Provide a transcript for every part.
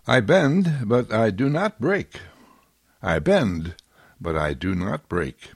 I bend, but I do not break. I bend, but I do not break.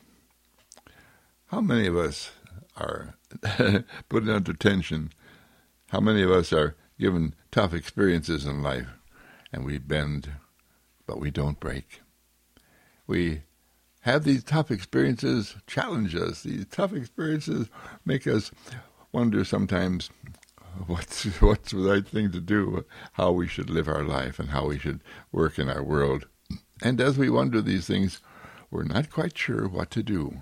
How many of us are put under tension? How many of us are given tough experiences in life, and we bend, but we don't break? We have these tough experiences challenge us. These tough experiences make us wonder sometimes what's the right thing to do, how we should live our life, and how we should work in our world. And as we wonder these things, we're not quite sure what to do.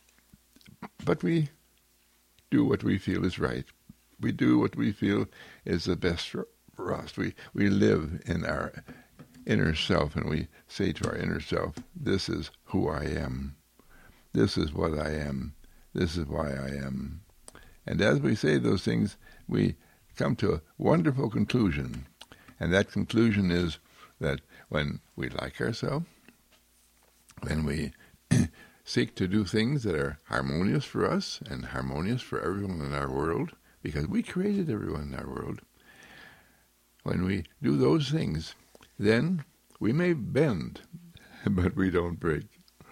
But we do what we feel is right. We do what we feel is the best for us. We live in our inner self, and we say to our inner self, this is who I am. This is what I am. This is why I am. And as we say those things, we come to a wonderful conclusion. And that conclusion is that when we like ourselves, when we seek to do things that are harmonious for us and harmonious for everyone in our world, because we created everyone in our world, when we do those things, then we may bend, but we don't break.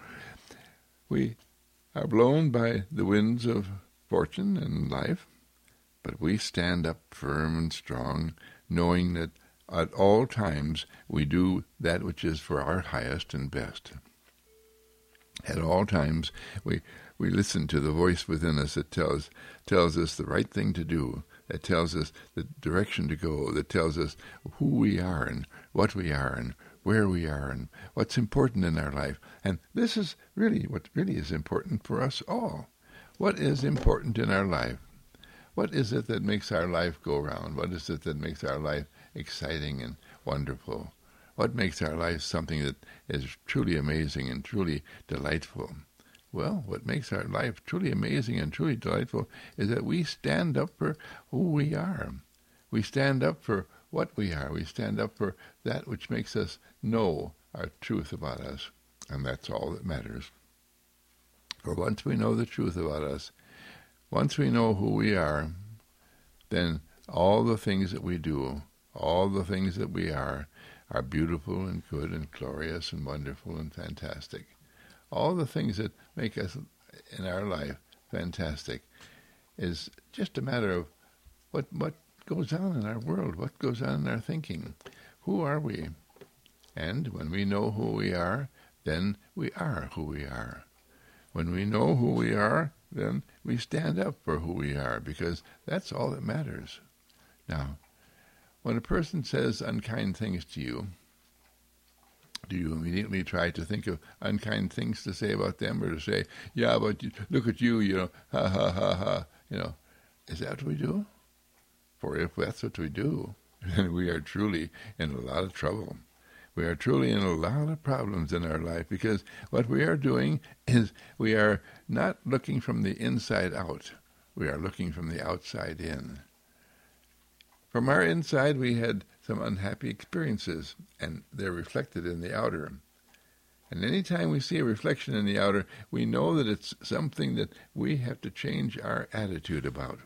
We are blown by the winds of fortune and life, but we stand up firm and strong, knowing that at all times we do that which is for our highest and best. At all times we listen to the voice within us that tells us the right thing to do, that tells us the direction to go, that tells us who we are and what we are and where we are and what's important in our life. And this is really what really is important for us all. What is important in our life? What is it that makes our life go round? What is it that makes our life exciting and wonderful? What makes our life something that is truly amazing and truly delightful? Well, what makes our life truly amazing and truly delightful is that we stand up for who we are. We stand up for what we are. We stand up for that which makes us know our truth about us. And that's all that matters. For once we know the truth about us, once we know who we are, then all the things that we do, all the things that we are beautiful and good and glorious and wonderful and fantastic. All the things that make us in our life fantastic is just a matter of what goes on in our world, what goes on in our thinking. Who are we? And when we know who we are, then we are who we are. When we know who we are, then we stand up for who we are, because that's all that matters. Now, when a person says unkind things to you, do you immediately try to think of unkind things to say about them, or to say, yeah, but look at you, ha, ha, ha, ha, Is that what we do? For if that's what we do, then we are truly in a lot of trouble. We are truly in a lot of problems in our life, because what we are doing is we are not looking from the inside out. We are looking from the outside in. From our inside, we had some unhappy experiences, and they're reflected in the outer. And any time we see a reflection in the outer, we know that it's something that we have to change our attitude about.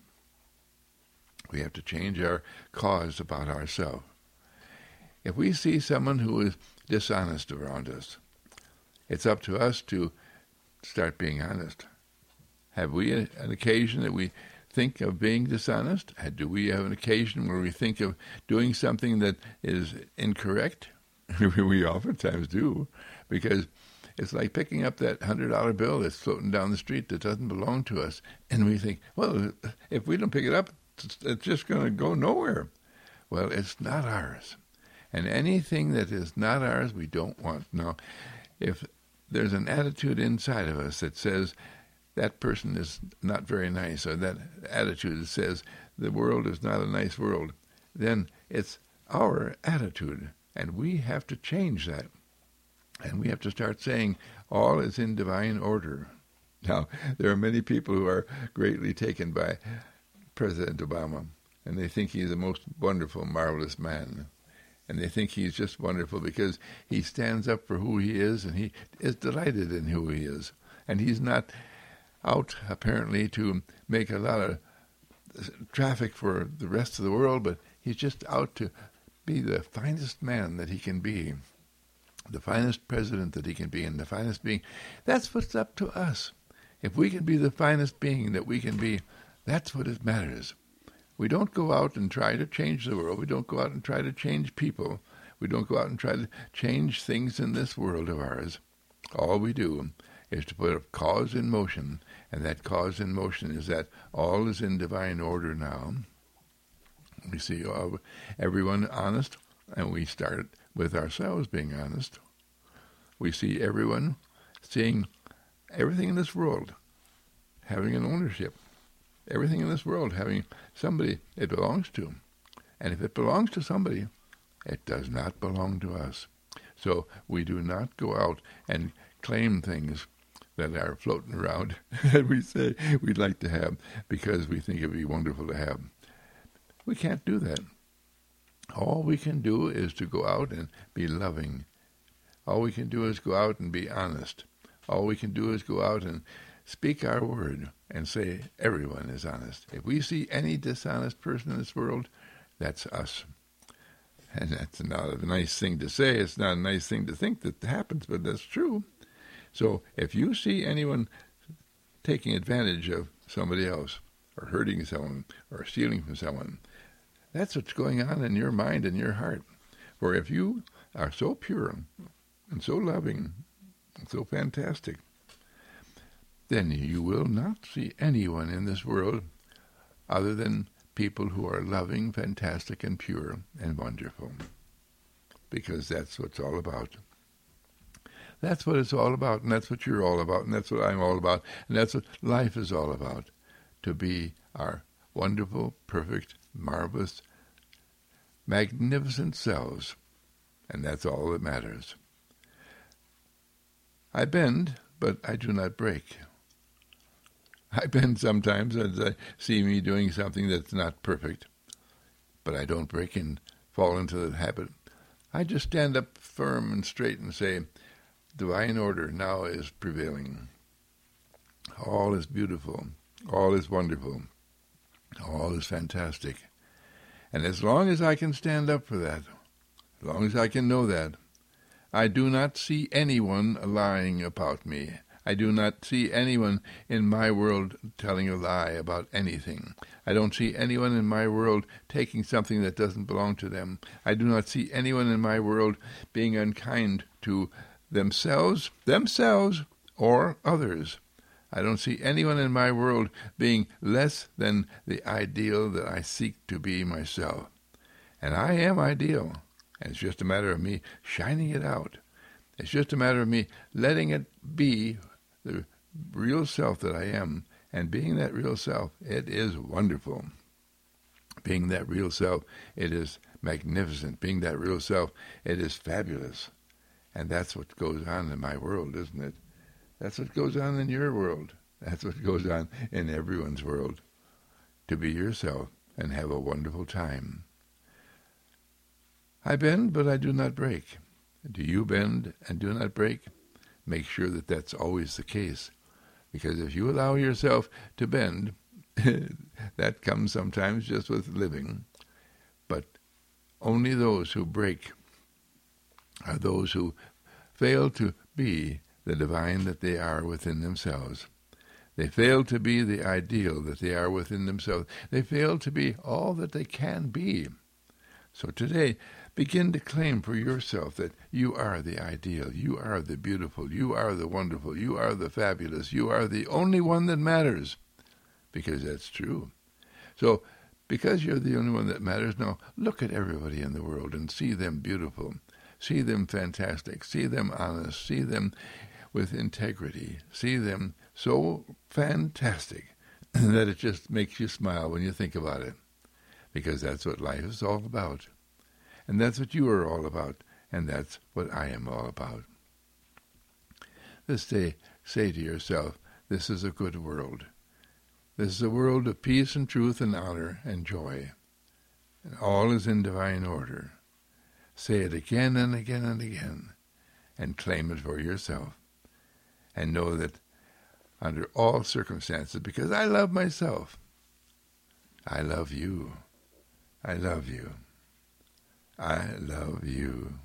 We have to change our cause about ourselves. If we see someone who is dishonest around us, it's up to us to start being honest. Have we an occasion that we think of being dishonest? Do we have an occasion where we think of doing something that is incorrect? We oftentimes do, because it's like picking up that $100 bill that's floating down the street that doesn't belong to us. And we think, well, if we don't pick it up, it's just going to go nowhere. Well, it's not ours. And anything that is not ours, we don't want. Now, if there's an attitude inside of us that says that person is not very nice, or that attitude that says the world is not a nice world, then it's our attitude, and we have to change that. And we have to start saying, all is in divine order. Now, there are many people who are greatly taken by President Obama, and they think he's the most wonderful, marvelous man. And they think he's just wonderful because he stands up for who he is, and he is delighted in who he is. And he's not out, apparently, to make a lot of traffic for the rest of the world, but he's just out to be the finest man that he can be, the finest president that he can be, and the finest being. That's what's up to us. If we can be the finest being that we can be, that's what it matters. We don't go out and try to change the world. We don't go out and try to change people. We don't go out and try to change things in this world of ours. All we do is to put a cause in motion, and that cause in motion is that all is in divine order now. We see everyone honest, and we start with ourselves being honest. We see everyone seeing everything in this world having an ownership. Everything in this world having somebody it belongs to. And if it belongs to somebody, it does not belong to us. So we do not go out and claim things that are floating around that we say we'd like to have because we think it would be wonderful to have. We can't do that. All we can do is to go out and be loving. All we can do is go out and be honest. All we can do is go out and speak our word and say everyone is honest. If we see any dishonest person in this world, that's us. And that's not a nice thing to say. It's not a nice thing to think that happens, but that's true. So if you see anyone taking advantage of somebody else or hurting someone or stealing from someone, that's what's going on in your mind and your heart. For if you are so pure and so loving and so fantastic, then you will not see anyone in this world other than people who are loving, fantastic, and pure and wonderful. Because that's what it's all about. That's what it's all about, and that's what you're all about, and that's what I'm all about, and that's what life is all about. To be our wonderful, perfect, marvelous, magnificent selves. And that's all that matters. I bend, but I do not break. I bend sometimes as I see me doing something that's not perfect, but I don't break and fall into the habit. I just stand up firm and straight and say, divine order now is prevailing. All is beautiful. All is wonderful. All is fantastic. And as long as I can stand up for that, as long as I can know that, I do not see anyone lying about me. I do not see anyone in my world telling a lie about anything. I don't see anyone in my world taking something that doesn't belong to them. I do not see anyone in my world being unkind to themselves, or others. I don't see anyone in my world being less than the ideal that I seek to be myself. And I am ideal. And it's just a matter of me shining it out. It's just a matter of me letting it be the real self that I am. And being that real self, it is wonderful. Being that real self, it is magnificent. Being that real self, it is fabulous. And that's what goes on in my world, isn't it? That's what goes on in your world. That's what goes on in everyone's world. To be yourself and have a wonderful time. I bend, but I do not break. Do you bend and do not break? Make sure that that's always the case. Because if you allow yourself to bend, that comes sometimes just with living. But only those who break are those who fail to be the divine that they are within themselves. They fail to be the ideal that they are within themselves. They fail to be all that they can be. So today, begin to claim for yourself that you are the ideal, you are the beautiful, you are the wonderful, you are the fabulous, you are the only one that matters. Because that's true. So, because you're the only one that matters, now look at everybody in the world and see them beautiful. See them fantastic. See them honest. See them with integrity. See them so fantastic that it just makes you smile when you think about it. Because that's what life is all about. And that's what you are all about. And that's what I am all about. This day, say to yourself, this is a good world. This is a world of peace and truth and honor and joy. And all is in divine order. Say it again and again and again. And claim it for yourself. And know that under all circumstances, because I love myself, I love you. I love you. I love you.